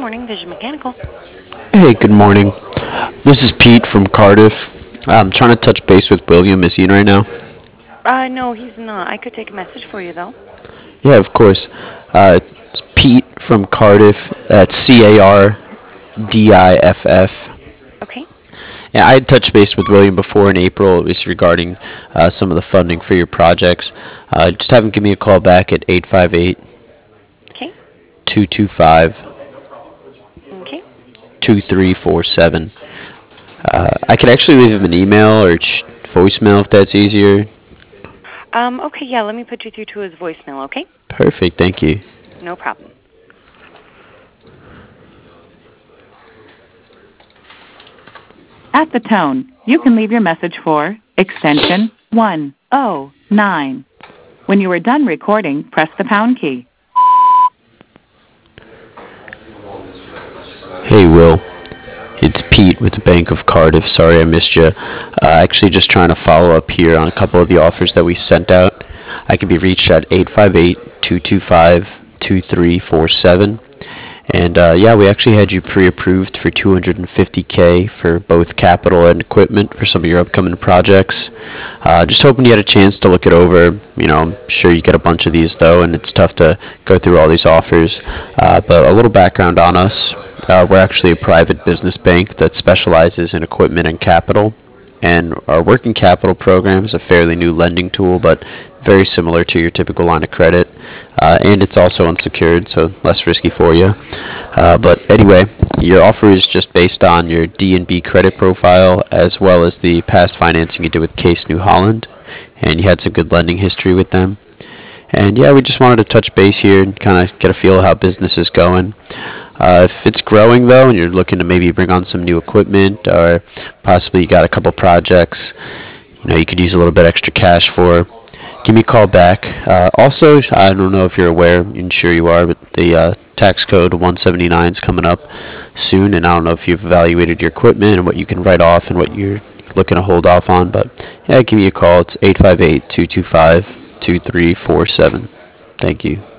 morning, Vision Mechanical. Hey, good morning. This is Pete from Cardiff. I'm trying to touch base with William. Is he in right now? No, he's not. I could take a message for you, though. Yeah, of course. It's Pete from Cardiff. That's Cardiff. Okay. Yeah, I had touched base with William before in April. It was regarding some of the funding for your projects. Just have him give me a call back at 858 Okay. 225 Okay. 2347. I could actually leave him an email or voicemail if that's easier. Okay, yeah, let me put you through to his voicemail, okay? Perfect, thank you. No problem. At the tone, you can leave your message for extension 109. When you are done recording, press the pound key. Hey, Will. It's Pete with the Bank of Cardiff. Sorry I missed you. Actually, just trying to follow up here on a couple of the offers that we sent out. I can be reached at 858-225-2347. And yeah, we actually had you pre-approved for $250K for both capital and equipment for some of your upcoming projects. Just hoping you had a chance to look it over. You know, I'm sure you get a bunch of these though, and it's tough to go through all these offers. But a little background on us. We're actually a private business bank that specializes in equipment and capital. And our working capital program is a fairly new lending tool, but very similar to your typical line of credit. And it's also unsecured, so less risky for you. But anyway, your offer is just based on your D&B credit profile as well as the past financing you did with Case New Holland. And you had some good lending history with them. And yeah, we just wanted to touch base here and kind of get a feel of how business is going. If it's growing though, and you're looking to maybe bring on some new equipment, or possibly you got a couple projects, you could use a little bit extra cash for, give me a call back. Also, I don't know if you're aware, I'm sure you are, but the tax code 179 is coming up soon, and I don't know if you've evaluated your equipment and what you can write off and what you're looking to hold off on, but yeah, give me a call. It's 858-225-2347. Thank you.